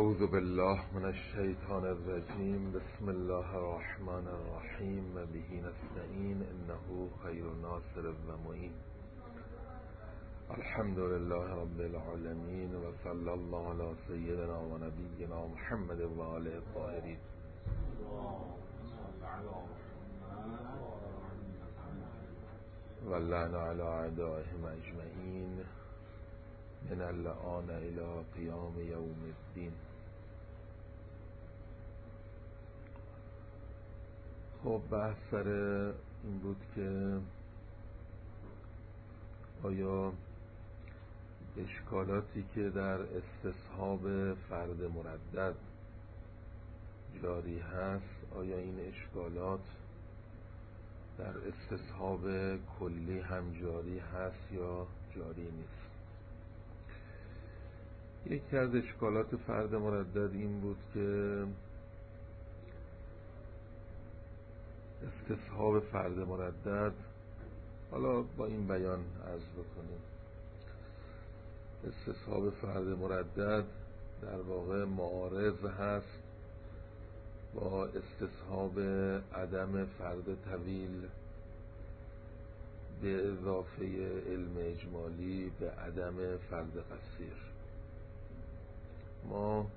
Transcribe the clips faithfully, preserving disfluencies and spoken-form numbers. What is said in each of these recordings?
اعوذ بالله من الشیطان الرجیم. بسم الله الرحمن الرحیم. و به نستعین انه خیر ناصر و معین. الحمد لله رب العالمین و صلی الله علی سیدنا و نبینا محمد و آله الطاهرین. و اللعن علی اعدائهم اجمعین من الآن الى قیام یوم الدین. خب بحث سر این بود که آیا اشکالاتی که در استصحاب فرد مردد جاری هست، آیا این اشکالات در استصحاب کلی هم جاری هست یا جاری نیست؟ یکی از اشکالات فرد مردد این بود که استصحاب فرد مردد، حالا با این بیان عرض بکنیم، استصحاب فرد مردد در واقع معارض هست با استصحاب عدم فرد طویل به اضافه علم اجمالی به عدم فرد قصیر. ما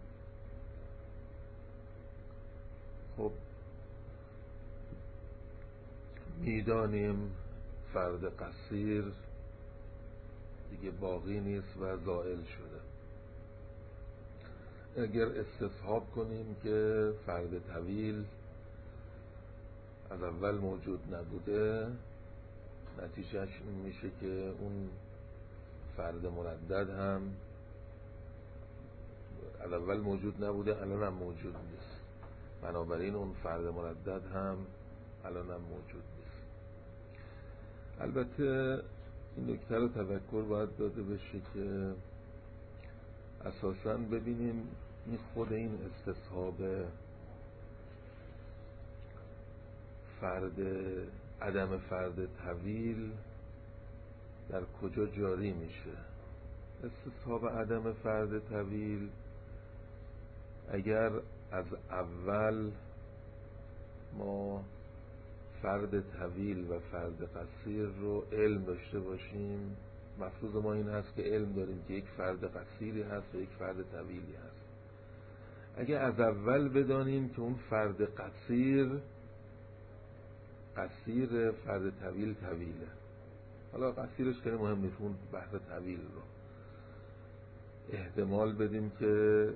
خب میدانیم فرد قصیر دیگه باقی نیست و زائل شده. اگر استصحاب کنیم که فرد طویل از اول موجود نبوده، نتیجهش این میشه که اون فرد مردد هم از اول موجود نبوده، الان هم موجود نیست. بنابراین اون فرد مردد هم الان هم موجود نیست. البته این نکته رو تذکر باید داده بشه که اساساً ببینیم این خود این استصحاب فرد عدم فرد طویل در کجا جاری میشه. استصحاب عدم فرد طویل اگر از اول ما فرد طویل و فرد قصیر رو علم داشته باشیم، مفروض ما این هست که علم داریم که یک فرد قصیری هست و یک فرد طویلی هست. اگر از اول بدانیم که اون فرد قصیر قصیر فرد طویل طویله، حالا قصیرش خیلی مهم نیست، اون بحث طویل رو احتمال بدیم که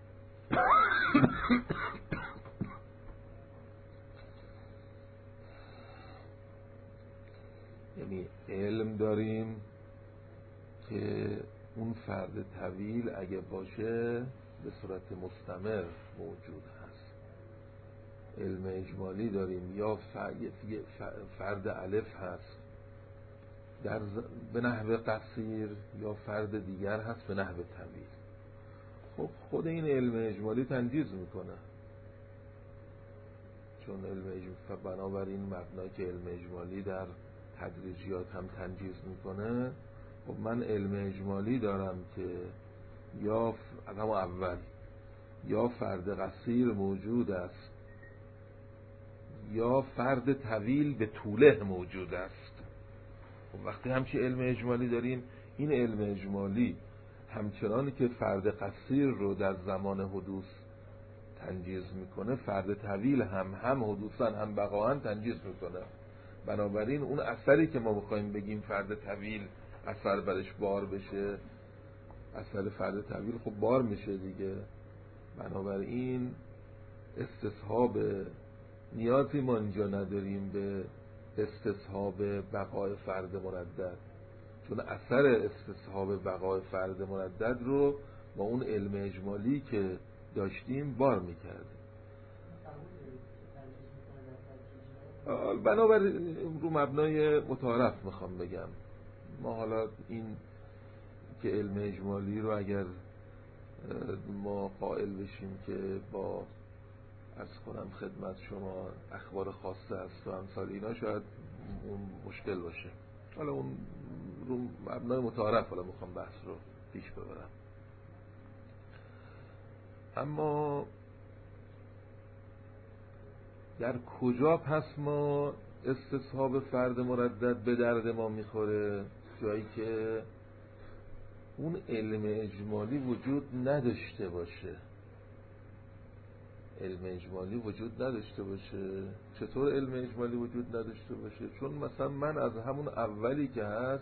یعنی علم داریم که اون فرد طویل اگه باشه به صورت مستمر موجود هست. علم اجمالی داریم یا فرد الف هست در به نحو قصیر یا فرد دیگر هست به نحو طویل. خب خود این علم اجمالی تنجیز میکنه، چون علم اجمالی بنابراین مبنای که علم اجمالی در تدریجیات هم تنجیز میکنه. خب من علم اجمالی دارم که یا از همون اول یا فرد قصیر موجود است یا فرد طویل به طوله موجود است. خب وقتی همچی علم اجمالی داریم، این علم اجمالی همچنان که فرد قصیر رو در زمان حدوث تنجیز میکنه، فرد طویل هم هم حدوثاً هم بقاءً تنجیز میکنه. بنابراین اون اثری که ما بخوایم بگیم فرد طویل اثر برش بار بشه، اثر فرد طویل خب بار میشه دیگه. بنابراین استصحاب نیازی ما اینجا نداریم به استصحاب بقای فرد مردد، چون اثر استصحاب بقای فرد مردد رو با اون علم اجمالی که داشتیم بار میکردیم. بنابراین رو مبنای متعارف میخوام بگم، ما حالا این که علم اجمالی رو اگر ما قائل بشیم که با عرض کنم خدمت شما اخبار خاصه است و امثال اینا، شاید اون مشکل باشه. حالا اون رو مبنای متعارف حالا میخوام بحث رو پیش ببرم. اما در کجا پس ما استصحاب فرد مردد به درد ما میخوره؟ جایی که اون علم اجمالی وجود نداشته باشه. علم اجمالی وجود نداشته باشه. چطور علم اجمالی وجود نداشته باشه؟ چون مثلا من از همون اولی که هست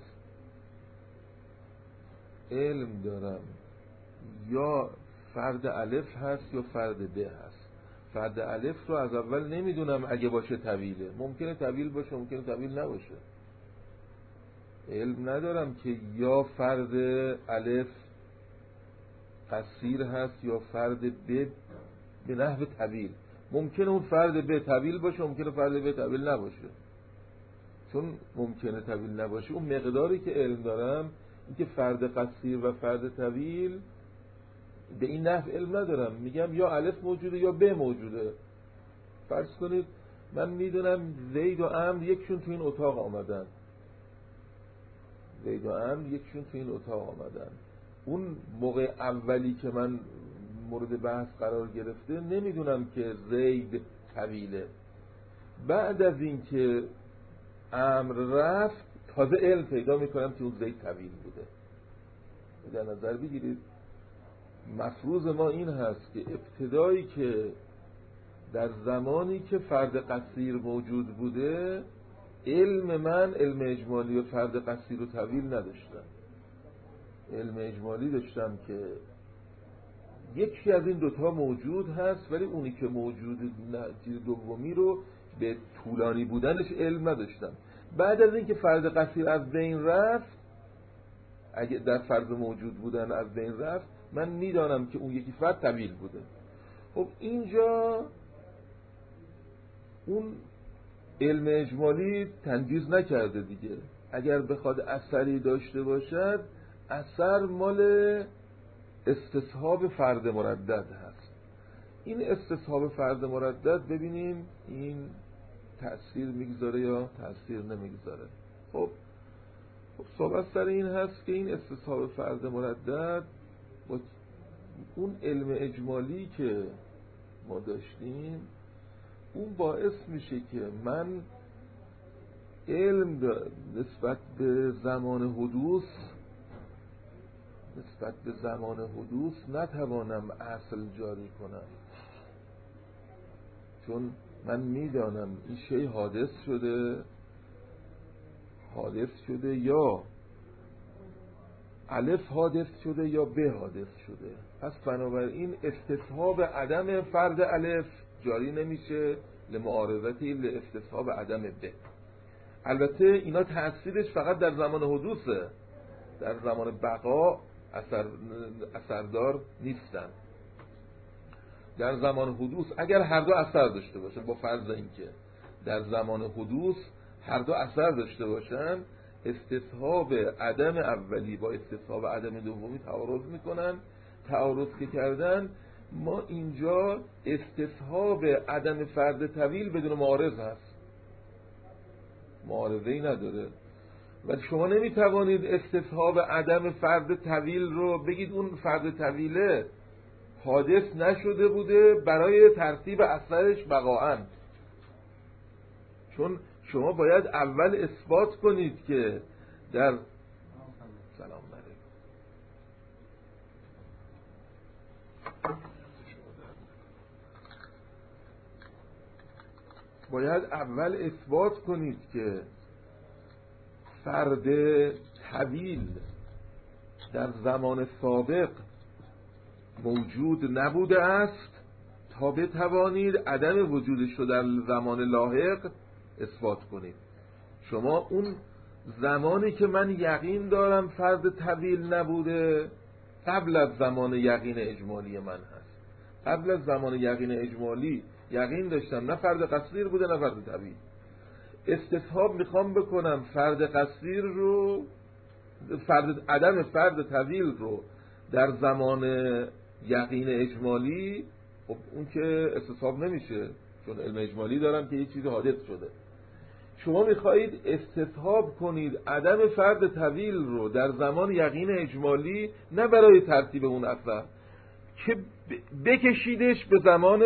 علم دارم یا فرد الف هست یا فرد ب هست. فرد الف رو از اول نمیدونم، اگه باشه طویله، ممکنه طویل باشه ممکنه طویل نباشه. علم ندارم که یا فرد الف قصیر هست یا فرد ب به نحو طویل. ممکنه اون فرد ب طویل باشه ممکنه فرد ب طویل نباشه. چون ممکنه طویل نباشه، اون مقداری که علم دارم این که فرد قصیر و فرد طویل به این نحو علم ندارم. میگم یا الف موجوده یا ب موجوده. فرض کنید من میدونم زید و عمرو یکشون تو این اتاق آمدن. زید و عمرو یکشون تو این اتاق آمدن. اون موقع اولی که من مورد بحث قرار گرفته نمیدونم که زید طویله. بعد از این که عمرو رفت تازه علم پیدا میکنم که اون زید طویل بوده. در نظر بگیرید مفروض ما این هست که ابتدایی که در زمانی که فرد قصیر موجود بوده، علم من علم اجمالی و فرد قصیر و طویل نداشتم. علم اجمالی داشتم که یکی از این دوتا موجود هست، ولی اونی که موجود چیز دومی رو به طولانی بودنش علم نداشتم. بعد از این که فرد قصیر از بین رفت، اگه در فرض موجود بودن از بین رفت، من میدانم که اون یکی فرد طویل بوده. خب اینجا اون علم اجمالی تنجیز نکرده دیگه. اگر بخواد اثری داشته باشد، اثر مال استصحاب فرد مردد هست. این استصحاب فرد مردد ببینیم این تأثیر میگذاره یا تأثیر نمیگذاره. خب خب صحبت سر این هست که این استصحاب فرد مردد با اون علم اجمالی که ما داشتیم، اون باعث میشه که من علم نسبت به زمان حدوث نسبت به زمان حدوث نتوانم اصل جاری کنم. چون من میدانم این شی حادث شده حادث شده یا الف حادث شده یا ب حادث شده. پس بنابراین استصحاب عدم فرد الف جاری نمیشه لمعارضتی لاستصحاب عدم ب. البته اینا تأثیرش فقط در زمان حدوثه، در زمان بقا اثر اثردار نیستن. در زمان حدوث اگر هر دو اثر داشته باشه، با فرض اینکه در زمان حدوث هر دو اثر داشته باشن، استصحاب عدم اولی با استصحاب عدم دومی تعارض میکنن. تعارض که کردن، ما اینجا استصحاب عدم فرد طویل بدون معارض هست، معارضه‌ای نداره. ولی شما نمیتوانید استصحاب عدم فرد طویل رو بگید اون فرد طویله حادث نشده بوده برای ترتیب اثرش بقاءً. چون شما باید اول اثبات کنید که در سلام علیکم باید اول اثبات کنید که فرد طویل در زمان سابق موجود نبوده است تا بتوانید عدم وجودش رو در زمان لاحق اثبات کنید. شما اون زمانی که من یقین دارم فرد طویل نبوده قبل از زمان یقین اجمالی من هست. قبل از زمان یقین اجمالی یقین داشتم نه فرد قصیر بوده نه فرد طویل. استصحاب میخوام بکنم فرد قصیر رو فرد عدم فرد طویل رو در زمان یقین اجمالی، خب اون که استصحاب نمیشه چون علم اجمالی دارم که یه چیز حادث شده. شما میخواهید استصحاب کنید عدم فرد طویل رو در زمان یقین اجمالی، نه برای ترتیب اون اثر، که بکشیدش به زمان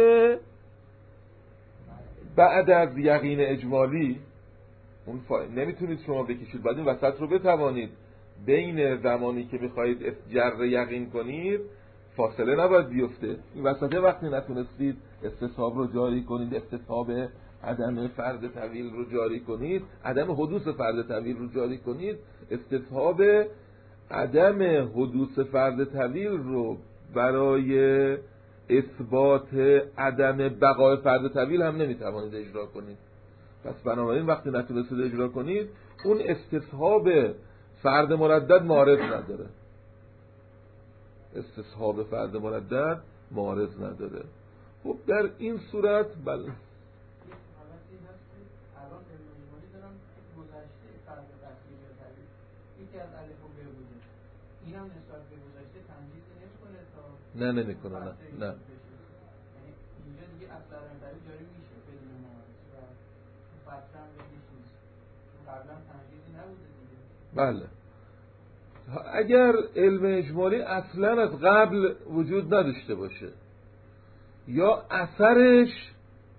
بعد از یقین اجمالی. اون فا... نمیتونید شما بکشید، باید این وسط رو بتوانید بین زمانی که میخواهید جر یقین کنید فاصله نباید بیفته. این وسط وقتی نتونستید استصحاب رو جاری کنید، استصحاب عدم فرد طویل رو جاری کنید، عدم حدوث فرد طویل رو جاری کنید، استصحاب عدم حدوث فرد طویل رو برای اثبات عدم بقای فرد طویل هم نمیتوانید اجرا کنید. پس بنابراین وقتی نتونستید اجرا کنید اون استصحاب فرد مردد معارض نداره، استصحاب فرد مردد معارض نداره. خب در این صورت بله نه نمی کنه نه نه اینجا دیگه اصلا رنگاری جاری میشه بدون معارض و فصلا بدیش نیست، قبلا تنجیزی نبوده دیگه. بله اگر علم اجمالی اصلا از قبل وجود نداشته باشه یا اثرش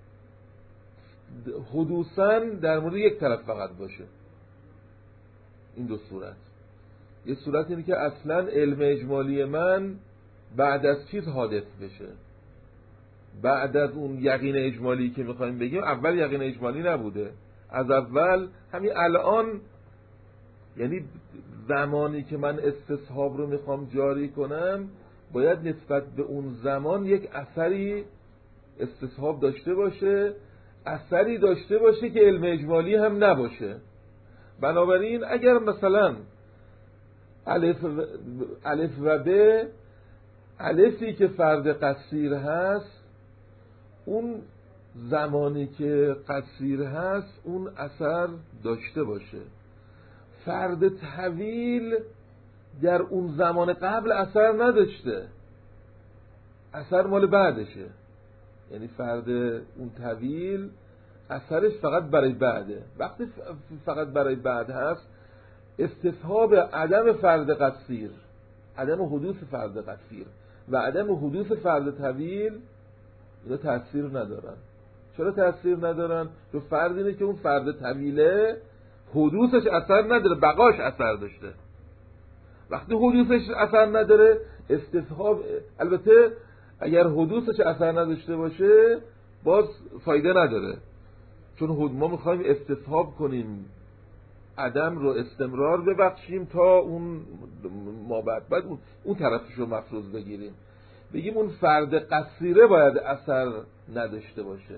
حدوثاً در مورد یک طرف فقط باشه، این دو صورت. یه صورت اینه که اصلا علم اجمالی من بعد از چیز حادث بشه، بعد از اون یقین اجمالی که میخوایم بگیم. اول یقین اجمالی نبوده، از اول همین الان، یعنی زمانی که من استصحاب رو میخوام جاری کنم باید نسبت به اون زمان یک اثری استصحاب داشته باشه، اثری داشته باشه که علم اجمالی هم نباشه. بنابراین اگر مثلا الف و, الف و ب، الفی که فرد قصیر هست اون زمانی که قصیر هست اون اثر داشته باشه، فرد طویل در اون زمان قبل اثر نداشته، اثر مال بعدشه. یعنی فرد اون طویل اثرش فقط برای بعده. وقتی فقط برای بعد هست استصحاب عدم فرد قصیر، عدم حدوث فرد قصیر و عدم حدوث فرد طویل اینا تأثیر ندارن. چرا تأثیر ندارن؟ چون فرض اینه که اون فرد طویله حدوثش اثر نداره، بقاش اثر داشته. وقتی حدوثش اثر نداره استصحاب، البته اگر حدوثش اثر نداشته باشه باز فایده نداره، چون ما میخوایم استصحاب کنیم عدم رو استمرار ببخشیم تا اون ما بعد بعد اون, اون طرفش رو مفروض بگیریم، بگیم اون فرد قصیره باید اثر نداشته باشه،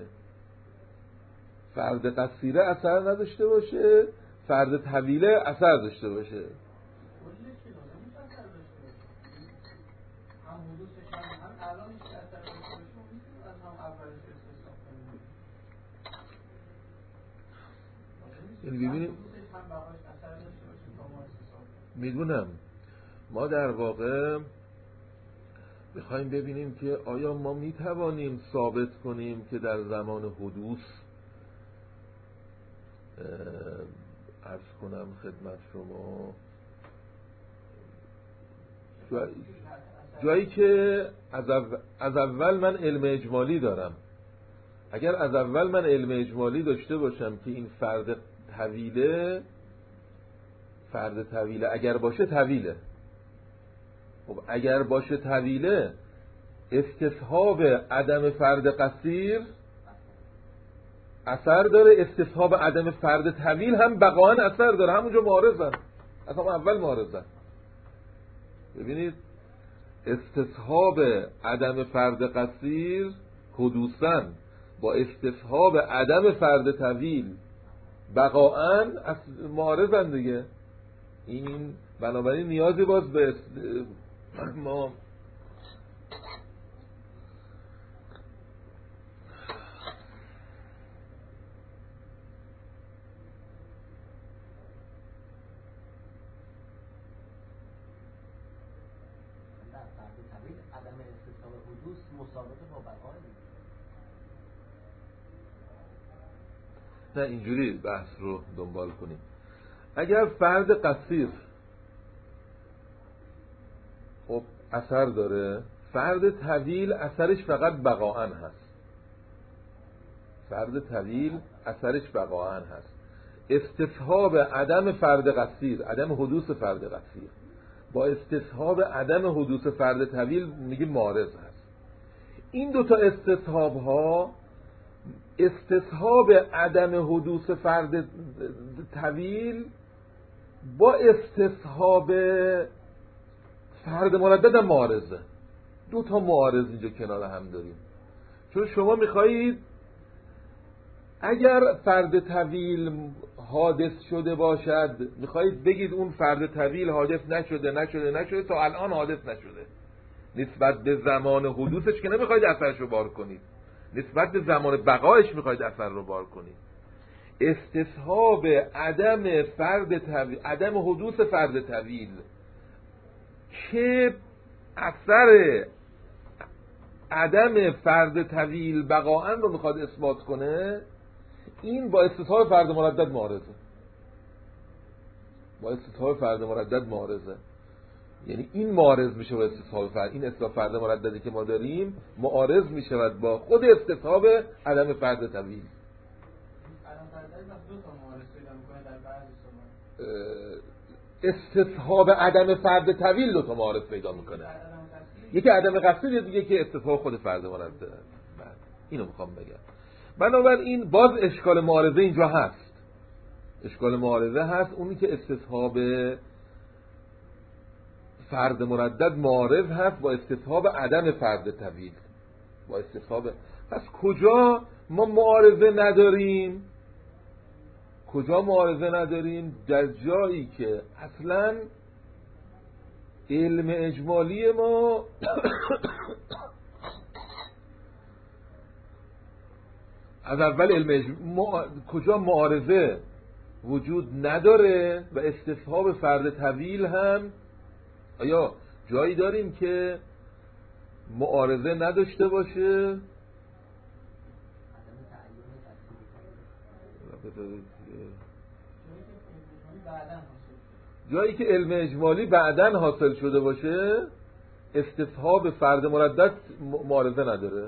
فرد قصیره اثر نداشته باشه، فرد طویله اثر داشته باشه. یعنی ببینیم میدونم ما در واقع میخوایم ببینیم که آیا ما میتوانیم ثابت کنیم که در زمان حدوث عرض کنم خدمت شما جایی که از اول, از اول من علم اجمالی دارم، اگر از اول من علم اجمالی داشته باشم که این فرد طویله، فرد طویله اگر باشه طویله، خب اگر باشه طویله استصحاب عدم فرد قصیر اثر داره، استصحاب عدم فرد طویل هم بقاهن اثر داره، همونجا معارضن، اصلا اول معارضن. ببینید استصحاب عدم فرد قصیر حدوثاً با استصحاب عدم فرد طویل بقاهن معارضن دیگه. این بنابراین نیازی باز به ما عدم استصحاب حدوث مساوات با بقای. نه اینجوری بحث رو دنبال کنیم. اگر فرد قصیر خب اثر داره، فرد طویل اثرش فقط بقاءً هست. فرد طویل اثرش بقاءً هست. استصحاب عدم فرد قصیر، عدم حدوث فرد قصیر با استصحاب عدم حدوث فرد طویل میگه معارض هست. این دوتا استصحاب ها، استصحاب عدم حدوث فرد طویل با استصحاب فرد مردد هم معارضه. دو تا معارض اینجا کنار هم داریم. چون شما میخواهید اگر فرد طویل حادث شده باشد، میخواهید بگید اون فرد طویل حادث نشده نشده نشده تا الان حادث نشده، نسبت به زمان حدوثش که نمیخواهید اثرش رو بار کنید، نسبت به زمان بقایش میخواهید اثر رو بار کنید. استصحاب عدم فرد طویل، عدم حدوث فرد طویل که اثر عدم فرد طویل بقاءً رو میخواد اثبات کنه، این با استصحاب فرد مردد معارضه. با استصحاب فرد مردد معارضه. یعنی این معارض میشه با استصحاب فرد، این استصحاب فرد مرددی که ما داریم معارض میشود با خود استصحاب عدم فرد طویل. استصحاب عدم فرد طویل دو تا معارض پیدا میکنه. یکی عدم قصیر، دیگه که استصحاب خود فرد مردد. اینو میخوام بگم. بنابراین باز اشکال معارضه اینجا هست. اشکال معارضه هست اونی که استصحاب فرد مردد معارض هست با استصحاب عدم فرد طویل. با استصحاب، پس کجا ما معارضه نداریم؟ کجا معارضه نداریم؟ در جایی که اصلا علم اجمالی ما از اول علم اجمالی ما... کجا معارضه وجود نداره و استصحاب فرد طویل هم، آیا جایی داریم که معارضه نداشته باشه؟ جایی که علم اجمالی بعداً حاصل شده باشه استصحاب فرد مردد معارضه نداره.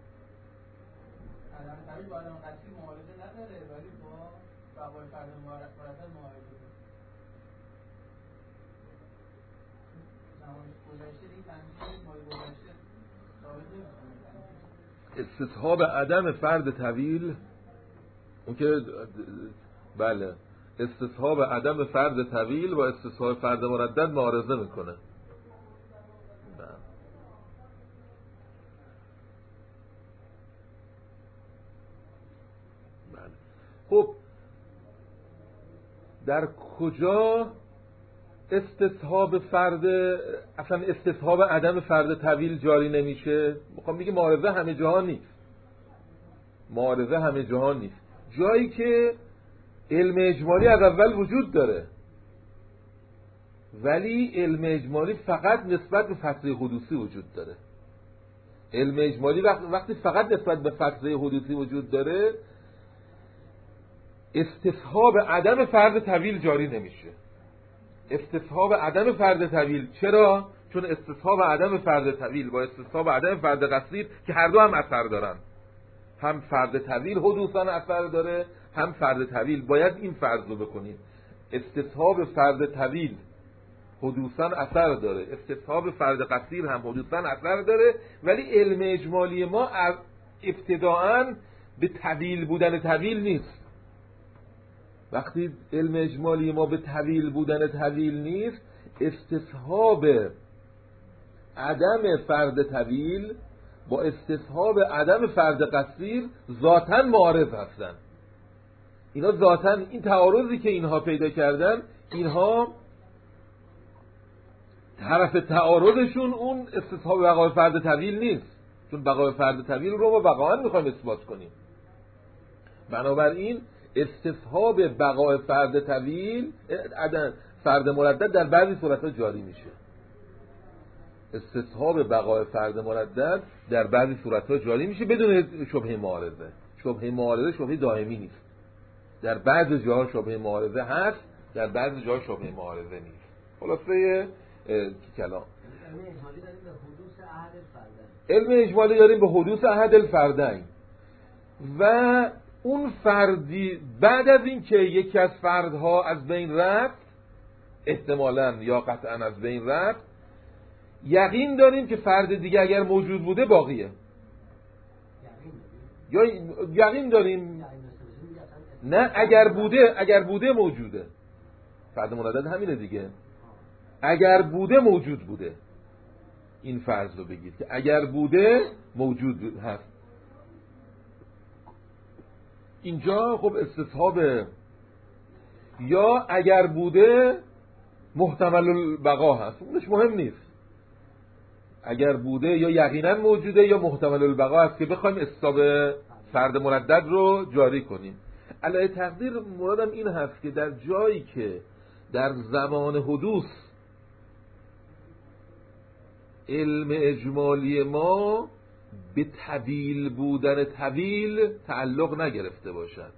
استصحاب عدم فرد طویل اون که بله، استصحاب عدم فرد طویل با استصحاب فرد مردد معارضه میکنه. بله. خب در کجا استصحاب فرد، اصلا استصحاب عدم فرد طویل جاری نمیشه؟ میخوام میگه معارضه همه جهان نیست. معارضه همه جهان نیست. جایی که علم اجمالی از اول وجود داره ولی علم اجمالی فقط نسبت به فتره حدوثی وجود داره. علم اجمالی وقتی فقط نسبت به فتره حدوثی وجود داره استصحاب عدم فرد طویل جاری نمیشه. استصحاب عدم فرد طویل چرا؟ چون استصحاب عدم فرد طویل با استصحاب عدم فرد قصیر که هر دو هم اثر دارن، هم فرد طویل حدوثاً اثر داره هم فرد طویل. باید این فرض رو بکنید، استصحاب فرد طویل حدوثاً اثر داره، استصحاب فرد قصیر هم حدوثاً اثر داره، ولی علم اجمالی ما از ابتداءً به طویل بودن طویل نیست. وقتی علم اجمالی ما به طویل بودن طویل نیست، استصحاب عدم فرد طویل با استصحاب عدم فرد قصیر ذاتاً معارض هستن. اینا ذاتاً، این تعارضی که اینها پیدا کردن، اینها طرف تعارضشون اون استصحاب بقای فرد طویل نیست، چون بقای فرد طویل رو ما بقاءً میخوایم اثبات کنیم. بنابراین استصحاب بقای فرد طویل، عدم فرد مردد در بعضی صورتها جاری میشه. استصحاب بقای فرد مردد در بعضی صورتها جاری میشه بدون شبهه معارضه. شبهه معارضه شبهه دائمی نیست. در بعضی جاها شبهه معارضه هست، در بعضی جاها شبهه معارضه نیست. خلاصه کلام علم اجمالی داریم به حدوث احد الفردین. علم اجمالی داریم به حدوث احد الفردین و اون فردی بعد از این که یکی از فردها از بین رفت، احتمالاً یا قطعاً از بین رفت، یقین داریم که فرد دیگه اگر موجود بوده باقیه. یا یقین داریم نه اگر بوده اگر بوده موجوده. فرد مردد همینه دیگه. اگر بوده موجود بوده. این فرض رو بگید که اگر بوده موجود هست. اینجا خب استصحاب یا اگر بوده محتمل البقا هست، اونش مهم نیست. اگر بوده یا یقینا موجوده یا محتمل البقا هست که بخوایم استصحاب فرد مردد رو جاری کنیم. علاوه تقدیر مرادم این هست که در جایی که در زمان حدوث علم اجمالی ما به طویل بودن طویل تعلق نگرفته باشد،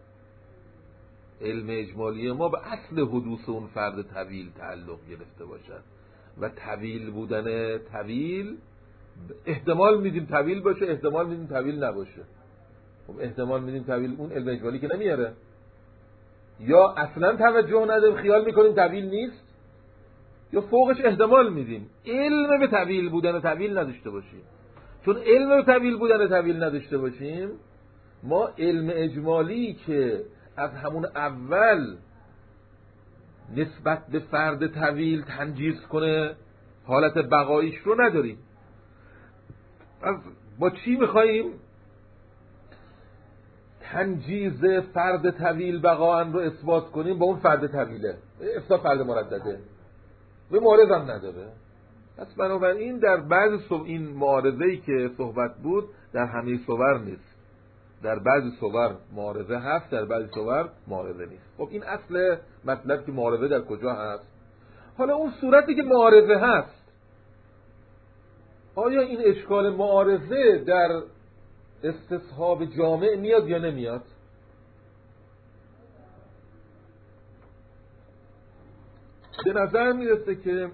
علم اجمالی ما به اصل حدوث اون فرد طویل تعلق گرفته باشد و طویل بودن طویل احتمال میدیم طویل باشه، احتمال میدیم طویل نباشه. خب احتمال میدیم طویل اون علم اجمالی که نمیاره، یا اصلا توجه نداریم خیال میکنیم طویل نیست، یا فوقش احتمال میدیم علم به طویل بودن طویل نداشته باشیم. چون علم به طویل بودن طویل نداشته باشیم، ما علم اجمالی که از همون اول نسبت به فرد طویل تنجیز کنه حالت بقایش رو نداریم. از با چی میخواییم تنجیز فرد طویل بقا رو اثبات کنیم؟ با اون فرد طویله، اثبات فرد مردده و معارض هم نداره. پس بنابراین در بعض صور این معارضه‌ای که صحبت بود در همه صور نیست. در بعضی صور معارضه هست، در بعضی صور معارضه نیست. خب این اصل مطلب که معارضه در کجا هست. حالا اون صورتی که معارضه هست، آیا این اشکال معارضه در استصحاب جامع میاد یا نمیاد؟ به نظر میرسه که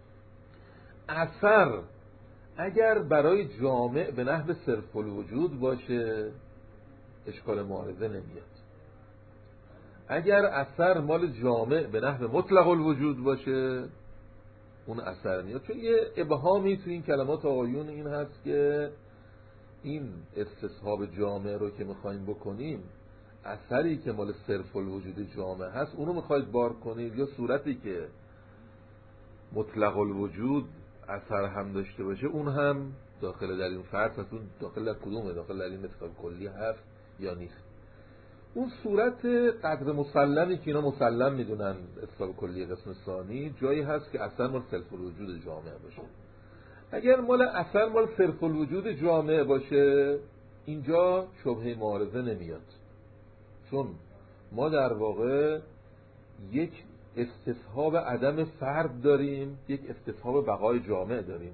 اثر اگر برای جامع به نحو صرف الوجود باشه اشکال معارضه نمیاد. اگر اثر مال جامع به نحو مطلق الوجود باشه اون اثر میاد. چون یه ابهامی تو این کلمات آقایون این هست که این استصحاب جامع رو که میخوایم بکنیم، اثری که مال صرف الوجود جامع هست اونو میخواید بار کنید، یا صورتی که مطلق الوجود اثر هم داشته باشه اون هم داخل در این فرض هست. اون داخل در کدومه؟ داخل در این اسکال کلی هست یا نیست؟ اون صورت قدر مسلمی که اینا مسلم میدونن اسکال کلی قسم ثانی جایی هست که اثر مال صرف الوجود جامع باشه. اگر مال اثر مال صرف الوجود جامع باشه اینجا شبهه معارضه نمیاد، چون ما در واقع یک استصحاب عدم فرد داریم، یک استصحاب بقای جامع داریم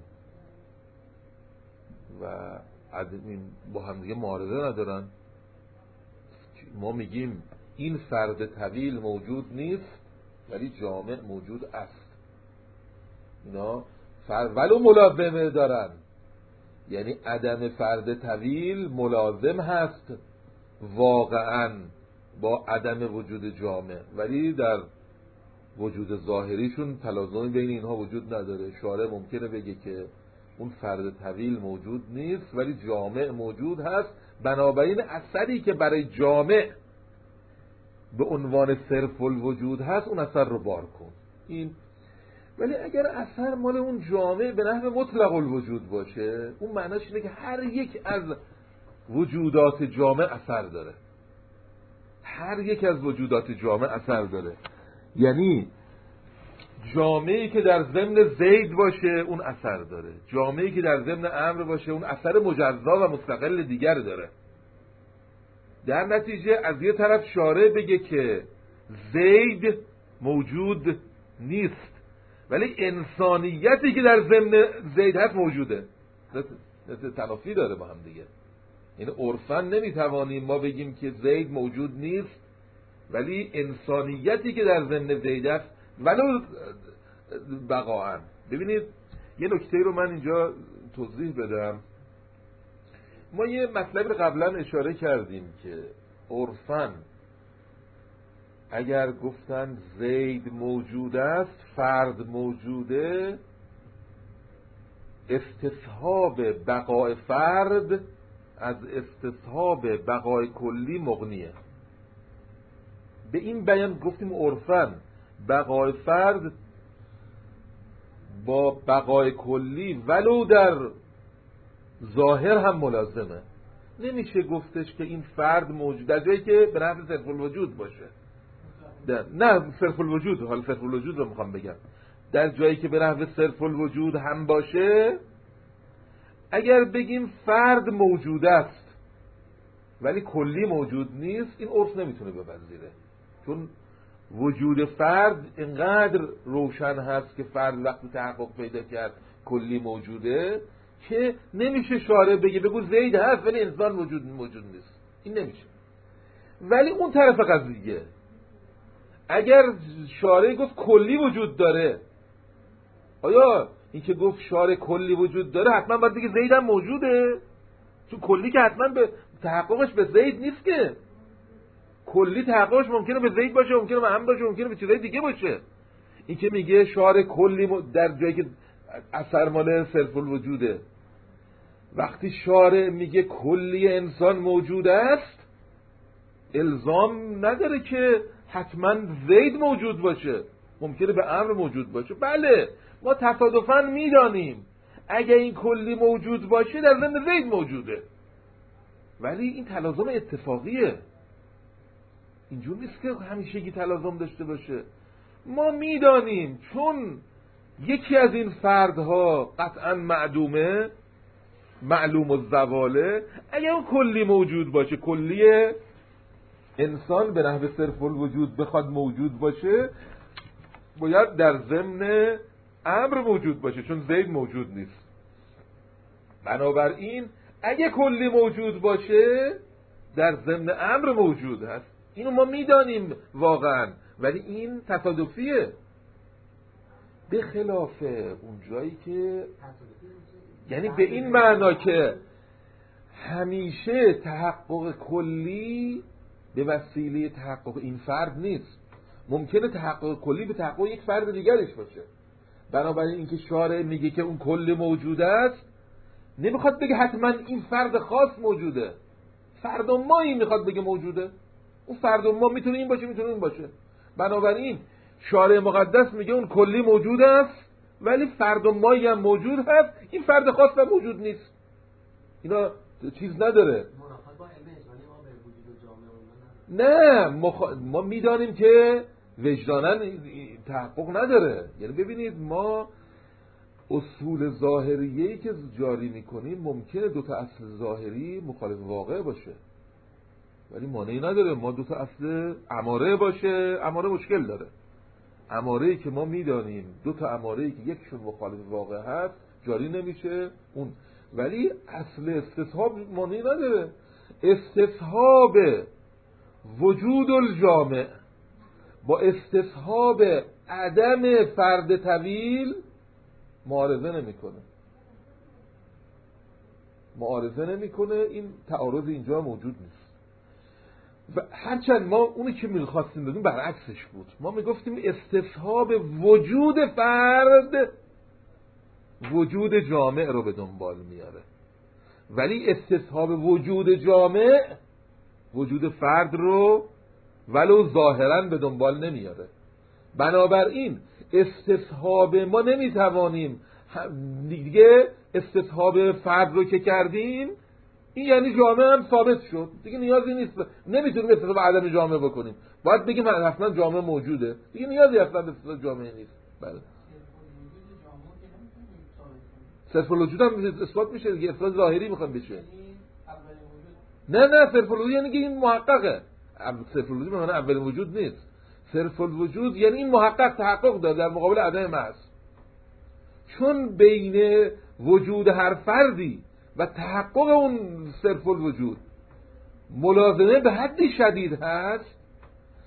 و این با هم دیگه معارضه ندارن. ما میگیم این فرد طویل موجود نیست ولی جامع موجود است. اینا فرد ولو ملازمه دارن، یعنی عدم فرد طویل ملازم هست واقعا با عدم وجود جامع، ولی در وجود ظاهریشون تلازمی بین اینها وجود نداره. شارع ممکنه بگه که اون فرد طویل موجود نیست ولی جامع موجود هست، بنابراین اثری که برای جامع به عنوان صرف الوجود هست اون اثر رو بار کن. این ولی اگر اثر مال اون جامع به نحو مطلق الوجود باشه اون معناش اینه که هر یک از وجودات جامع اثر داره، هر یک از وجودات جامع اثر داره. یعنی جامعی که در ضمن زید باشه اون اثر داره، جامعی که در ضمن امر باشه اون اثر مجزا و مستقل دیگر داره. در نتیجه از یه طرف شارع بگه که زید موجود نیست ولی انسانیتی که در ضمن زید هست موجوده. تنافی داره با هم دیگه. یعنی عرفاً نمیتوانیم ما بگیم که زید موجود نیست ولی انسانیتی که در ضمن زید است ولو بقاً. ببینید یه نکته رو من اینجا توضیح بدم. ما یه مطلبی رو قبلا اشاره کردیم که عرفاً اگر گفتن زید موجود است، فرد موجوده، استصحاب بقای فرد از استصحاب بقای کلی مغنیه. به این بیان گفتیم عرفاً بقای فرد با بقای کلی ولو در ظاهر هم ملازمه. نمیشه گفتش که این فرد موجود در جایی که به نحو صرف الوجود باشه. در نه صرف الوجود، حالا صرف الوجود رو میخوام بگم، در جایی که به نحو صرف الوجود هم باشه، اگر بگیم فرد موجود است ولی کلی موجود نیست، این عرف نمیتونه بپذیره، چون وجود فرد اینقدر روشن هست که فرد وقتی تحقق پیدا کرد کلی موجوده که نمیشه شارع بگه بگو زید هست ولی انسان موجود موجود نیست. این نمیشه. ولی اون طرف قضیه اگر شارع گفت کلی وجود داره، آیا این که گفت شارع کلی وجود داره حتما باید بگه زید هم موجوده؟ چون کلی که حتما به تحققش به زید نیست که. کلی تحققش ممکنه به زید باشه، ممکنه به هم باشه، ممکنه به چیزای دیگه باشه. این که میگه شارع کلی در جایی که اثر مال صرف الوجوده، وقتی شارع میگه کلی انسان موجود است، الزام نداره که حتما زید موجود باشه، ممکنه به امر موجود باشه. بله ما تصادفاً میدانیم اگه این کلی موجود باشه در ضمن زید موجوده، ولی این تلازم اتفاقیه، اینجور نیست که همیشگی تلازم داشته باشه. ما میدانیم چون یکی از این فردها قطعاً معدومه، معلوم الزواله، اگر اون کلی موجود باشه، کلی انسان به نحو صرف الوجود بخواد موجود باشه، باید در ضمن امر موجود باشه، چون زید موجود نیست. بنابراین اگه کلی موجود باشه در ضمن امر موجود هست. اینو ما میدانیم واقعا، ولی این تصادفیه، به خلاف اون جایی که یعنی به این معنا که همیشه تحقق کلی به وسیله تحقق این فرد نیست، ممکنه تحقق کلی به تحقق یک فرد دیگرش باشه. بنابراین اینکه شارع میگه که اون کل موجود است، نمیخواد بگه حتما این فرد خاص موجوده. فرد ما این میخواد بگه موجوده، اون فرد ما میتونه این باشه، میتونه این باشه. بنابراین شارع مقدس میگه اون کلی موجود است ولی فرد مایی هم موجود هست، این فرد خاص هم موجود نیست. اینا چیز نداره. نه مخ... ما میدانیم که وجداناً تحقق نداره. یعنی ببینید ما اصول ظاهریه‌ای که جاری میکنیم ممکنه دو تا اصل ظاهری مخالف واقع باشه، ولی مانعی نداره ما دو تا اصل اماره باشه. اماره مشکل داره. اماره‌ای که ما میدانیم دو تا اماره‌ای که یکشون مخالف واقع هست جاری نمیشه اون، ولی اصل استصحاب مانعی نداره. استصحاب وجود الجامع با استصحاب عدم فرد طویل معارضه نمیکنه، معارضه نمیکنه. این تعارض اینجا موجود نیست. و هرچند ما اونی که میخواستیم بگیم برعکسش بود. ما میگفتیم استصحاب وجود فرد وجود جامع رو به دنبال میاره، ولی استصحاب وجود جامع وجود فرد رو ولو ظاهراً به دنبال نمیاره. بنابراین استصحاب ما نمیتوانیم دیگه، استصحاب فرد رو که کردیم این یعنی جامعه هم ثابت شد دیگه، نیازی نیست، نمیتونیم استصحاب عدم جامعه بکنیم، باید بگیم اصلا جامعه موجوده دیگه، نیازی اصلا به استصحاب جامعه نیست. بله صرف الوجود هم اثبات میشه دیگه، اثبات ظاهری میخوام بشه. نه نه صرف الوجود یعنی که این محققه. صرف الوجود به معنی اول وجود نیست. صرف الوجود یعنی این محقق تحقق داره در مقابل عدم محض، چون بین وجود هر فردی و تحقق اون صرف الوجود ملازمه به حدی شدید هست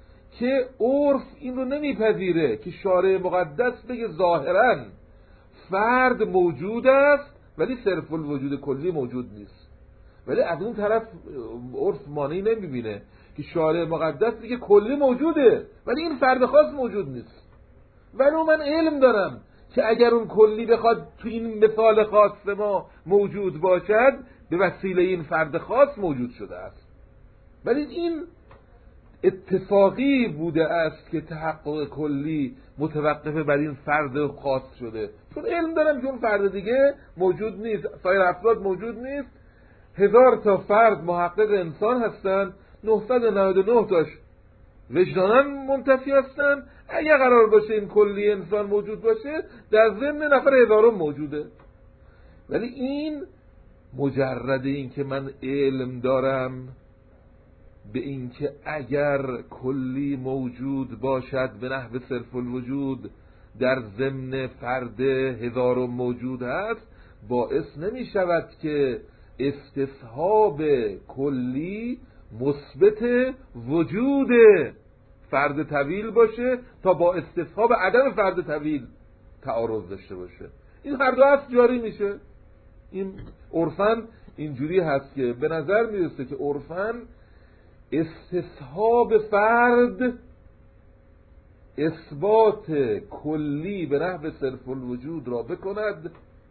که عرف این رو نمیپذیره که شارع مقدس بگه ظاهراً فرد موجود است ولی صرف الوجود کلی موجود نیست. ولی از اون طرف عرف مانعی نمیبینه که شارع مقدس دیگه کلی موجوده ولی این فرد خاص موجود نیست. ولی من علم دارم که اگر اون کلی بخواد تو این مثال خاص ما موجود باشد به وسیله این فرد خاص موجود شده است. ولی این اتفاقی بوده است که تحقق کلی متوقف بر این فرد خاص شده، چون علم دارم که اون فرد دیگه موجود نیست، سایر افراد موجود نیست. هزار تا فرد محقق انسان هستن، نهصد و نود و نه تاش وجداناً منتفی هستن. اگه قرار باشه این کلی انسان موجود باشه در ضمن نفر هزارم موجوده. ولی این مجرد این که من علم دارم به این که اگر کلی موجود باشد به نحو صرف الوجود در ضمن فرد هزارم موجود هست، باعث نمی شود که استصحاب کلی مثبت وجود فرد طویل باشه تا با استصحاب عدم فرد طویل تعارض داشته باشه. این هر دو هست جاری میشه. این عرفاً اینجوری هست که به نظر میرسه که عرفاً استصحاب فرد اثبات کلی به نحو صرف الوجود را بکند،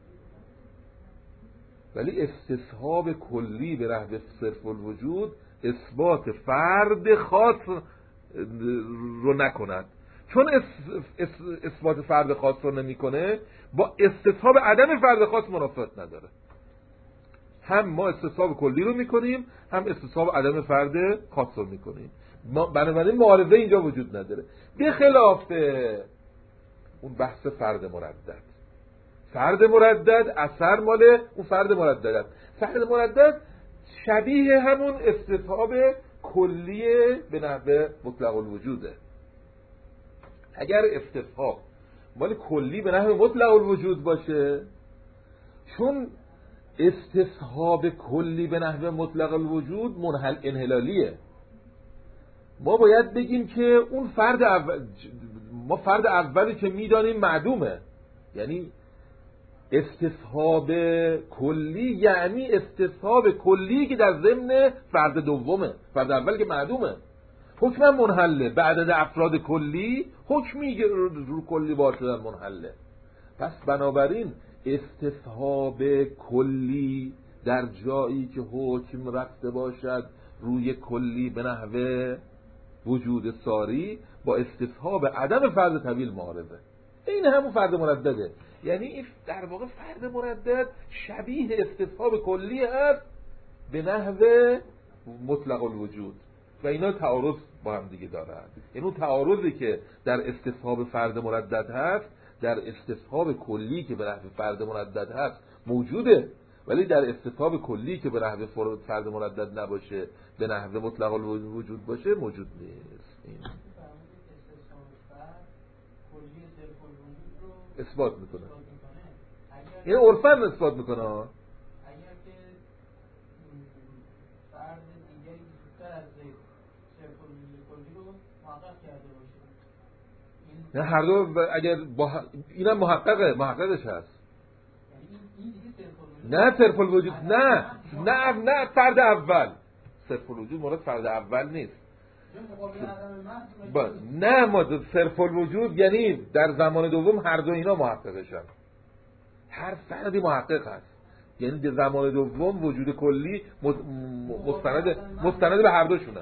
ولی استصحاب کلی به نحو صرف الوجود اثبات فرد خاص رو نکند. چون اثبات فرد خاص رو نمیکنه با استصحاب عدم فرد خاص منافات نداره. هم ما استصحاب کلی رو میکنیم هم استصحاب عدم فرد خاص رو میکنیم. بنابراین معارضه اینجا وجود نداره، به خلاف اون بحث فرد مردد. فرد مردد اثر مال اون فرد مردد است. فرد مردد شبیه همون استصحاب کلی به نحو مطلق الوجوده. اگر استصحاب مال کلی به نحو مطلق الوجود باشه، چون استصحاب کلی به نحو مطلق الوجود منحل انحلالیه، ما باید بگیم که اون فرد اول، ما فرد اولی که میدانیم معدومه. یعنی استصحاب کلی یعنی استصحاب کلی که در ضمن فرد دومه. فرد اول که معدومه حکم منحله، به عدد افراد کلی حکمی رو کلی باید شدن منحله. پس بنابراین استصحاب کلی در جایی که حکم رفته باشد روی کلی به نحو وجود ساری با استصحاب عدم فرد طویل معارضه. این همون فرد مردده. یعنی در واقع فرد مردد شبیه استصحاب کلی هست به نحو مطلق الوجود و اینا تعارض با هم دیگه دارن. یعنی اون تعارضی که در استصحاب فرد مردد هست در استصحاب کلی که به نحو فرد مردد هست موجوده، ولی در استصحاب کلی که به نحو فرد مردد نباشه به نحو مطلق الوجود باشه موجود نیست. این اثبات میکنه، این عرفاً اثبات میکنه. اگر که فرد دیگری بیشتر از صرف الوجود کلی رو محقق کرده باشه، نه هر دو اگر با اینم محققه، محققش هست. نه صرف الوجود نه نه نه فرد اول صرف الوجود مراد فرد اول نیست. با نه ما صرف الوجود یعنی در زمان دوم هر دو اینا محققشن. هر فردی محقق هست، یعنی در زمان دوم وجود کلی مستند مستند به هر دوشونه،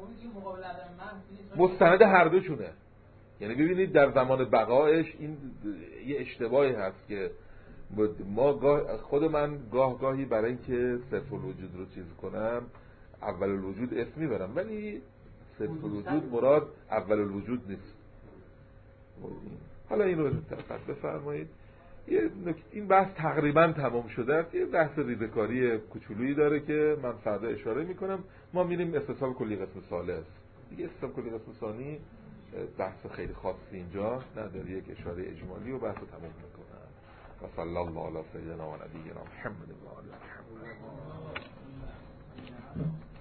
مستند هر دوشونه. یعنی ببینید در زمان بقایش این یه اشتباهی هست که ما گاه خود من گاه گاهی برای اینکه صرف الوجود رو چیز کنم اول الوجود اسم میبرم، ولی صرف الوجود مراد اول الوجود نیست. حالا این رو دقت بفرمایید. یه این بحث تقریبا تمام شده است. یه بحث ریزه‌کاری کوچولویی داره که من فردا اشاره میکنم. ما میریم استصحاب کلی قسم ثالث دیگه. استصحاب کلی قسم ثانی بحث خیلی خاصی اینجا نداره، یک اشاره اجمالی و بحث رو تمام میکنم. و صلی الله علی سیدنا و نبینا محمد و آله محمد.